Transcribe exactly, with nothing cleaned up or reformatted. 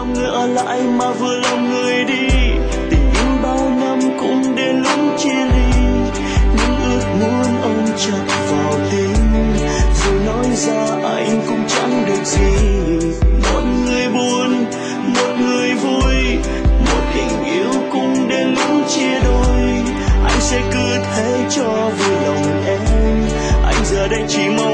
lòng người ở lại mà vừa lòng người đi. Tình yêu bao năm cũng đến lúc chia ly, những ước muốn ôm chặt vào tim rồi nói ra anh cũng chẳng được gì. Một người buồn, một người vui, một tình yêu cũng đến lúc chia đôi. Anh sẽ cứ thế cho vui lòng em, anh giờ đây chỉ mong